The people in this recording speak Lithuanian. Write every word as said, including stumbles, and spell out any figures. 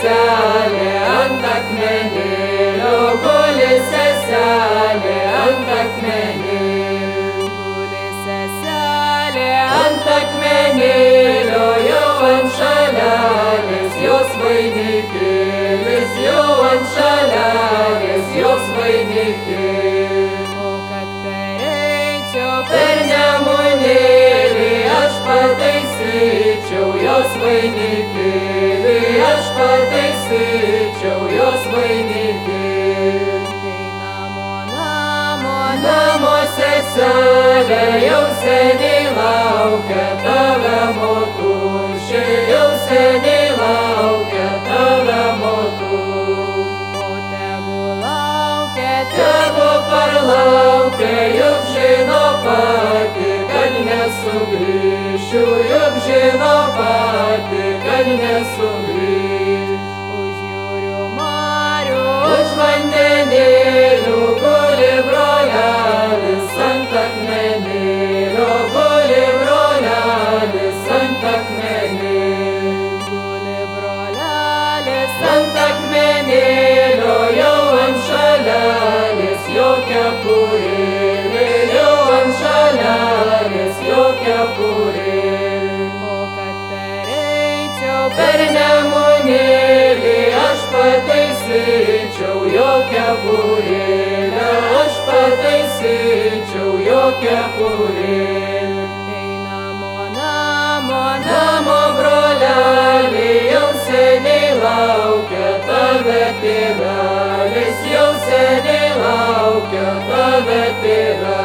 seselė ant akmenėlio, guli seselė ant akmenėlio, guli seselė ant akmenėlio, jau ant šalelės jos vainikėlis, jau ant šalelės jos vainikėlis. O kad pereičiau per Nemunėlį, aš pataisyčiau jos vainikėlį, aš pataisyčiau jos vainikėlį. Kai namo, namo, namo seselė jau seniai laukia tave motušė, jau seniai laukia tave motušė. O tegu laukia, tegu parlaukia, juk žino pati, kad nesugrįšiu, juk žino pati, kad nesugrįšiu. Už jūrių marių, už vandenėlių guli brolelis ant akmenėlio, guli brolelis ant akmenėlio, guli brolelis ant akmenėlio, jau ant šalelės jo kepurėlė, jau ant šalelės jo kepurėlė. O kad pereičiau per Nemunėlį, aš pataisyčiau jo kepurėlę, aš pataisyčiau jo kepurėlę. Ei namo, namo, namo broleli, jau seniai laukia tave tėvelis, jau seniai laukia tave tėvelis.